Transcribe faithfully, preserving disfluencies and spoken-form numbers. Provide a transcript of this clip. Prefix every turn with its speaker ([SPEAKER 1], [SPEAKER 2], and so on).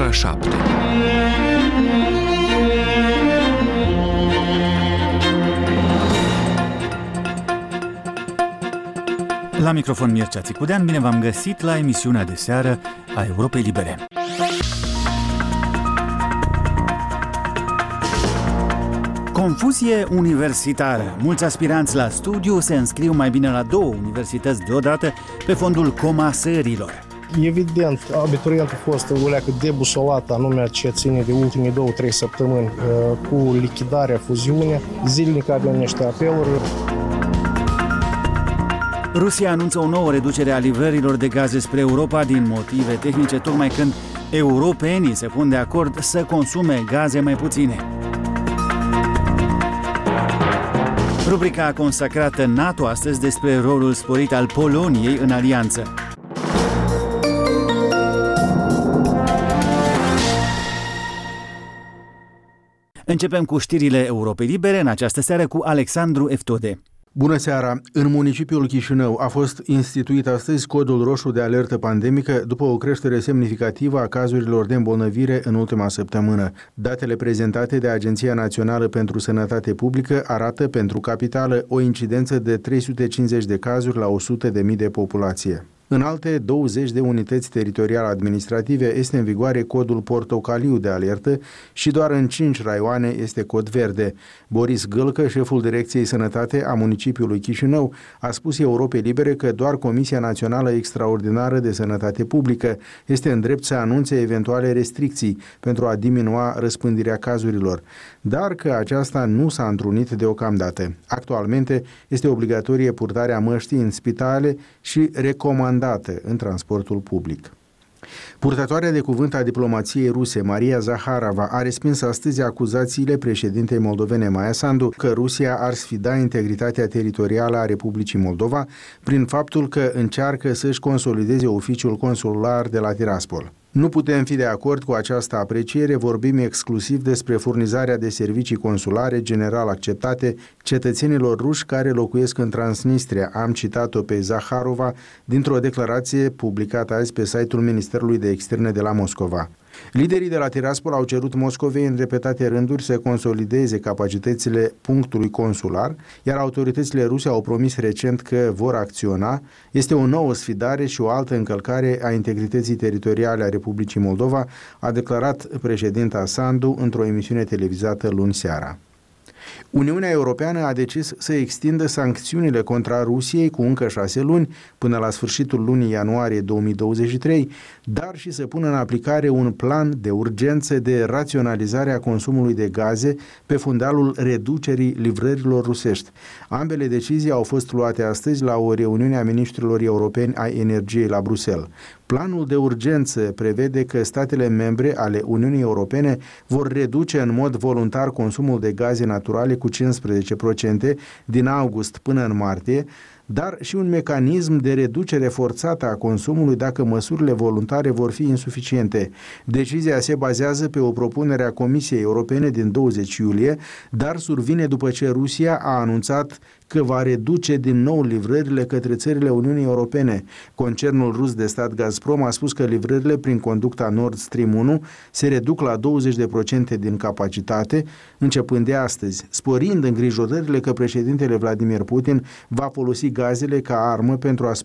[SPEAKER 1] ora șapte.
[SPEAKER 2] La microfon Mircea Țicudean, bine v-am găsit la emisiunea de seară a Europei Libere. Confuzie universitară. Mulți aspiranți la studiu se înscriu mai bine la două universități deodată pe fondul comasărilor.
[SPEAKER 3] Evident, abiturientul a fost o leacă debusolat, anume ce ține de ultimii două, trei săptămâni cu lichidarea fuziunii. Zilnic avem niște apeluri.
[SPEAKER 2] Rusia anunță o nouă reducere a livrărilor de gaze spre Europa din motive tehnice, tocmai când europenii se pun de acord să consume gaze mai puține. Rubrica consacrată NATO astăzi despre rolul sporit al Poloniei în alianță. Începem cu știrile Europei Libere în această seară cu Alexandru Eftode.
[SPEAKER 4] Bună seara! În municipiul Chișinău a fost instituit astăzi codul roșu de alertă pandemică după o creștere semnificativă a cazurilor de îmbolnăvire în ultima săptămână. Datele prezentate de Agenția Națională pentru Sănătate Publică arată pentru capitală o incidență de trei sute cincizeci de cazuri la o sută de mii de populație. În alte douăzeci de unități teritoriale administrative este în vigoare codul portocaliu de alertă și doar în cinci raioane este cod verde. Boris Gâlcă, șeful Direcției Sănătate a municipiului Chișinău, a spus Europei Libere că doar Comisia Națională Extraordinară de Sănătate Publică este în drept să anunțe eventuale restricții pentru a diminua răspândirea cazurilor, dar că aceasta nu s-a întrunit deocamdată. Actualmente este obligatorie purtarea măștii în spitale și recomandată în transportul public. Purtătoarea de cuvânt a diplomației ruse, Maria Zaharova, a respins astăzi acuzațiile președintei moldovene Maia Sandu că Rusia ar sfida integritatea teritorială a Republicii Moldova prin faptul că încearcă să-și consolideze oficiul consular de la Tiraspol. Nu putem fi de acord cu această apreciere, vorbim exclusiv despre furnizarea de servicii consulare general acceptate cetățenilor ruși care locuiesc în Transnistria, am citat-o pe Zaharova dintr-o declarație publicată azi pe site-ul Ministerului de Externe de la Moscova. Liderii de la Tiraspol au cerut Moscovei în repetate rânduri să consolideze capacitățile punctului consular, iar autoritățile ruse au promis recent că vor acționa. Este o nouă sfidare și o altă încălcare a integrității teritoriale a Republicii Moldova, a declarat președinta Sandu într-o emisiune televizată luni seara. Uniunea Europeană a decis să extindă sancțiunile contra Rusiei cu încă șase luni, până la sfârșitul lunii ianuarie două mii douăzeci și trei, dar și să pună în aplicare un plan de urgență de raționalizare a consumului de gaze pe fundalul reducerii livrărilor rusești. Ambele decizii au fost luate astăzi la o reuniune a ministrilor europeni ai energiei la Bruxelles. Planul de urgență prevede că statele membre ale Uniunii Europene vor reduce în mod voluntar consumul de gaze naturale cu cincisprezece la sută din august până în martie, dar și un mecanism de reducere forțată a consumului dacă măsurile voluntare vor fi insuficiente. Decizia se bazează pe o propunere a Comisiei Europene din douăzeci iulie, dar survine după ce Rusia a anunțat că va reduce din nou livrările către țările Uniunii Europene. Concernul rus de stat Gazprom a spus că livrările prin conducta Nord Stream unu se reduc la douăzeci la sută din capacitate, începând de astăzi, sporind îngrijorările că președintele Vladimir Putin va folosi gazele ca armă pentru a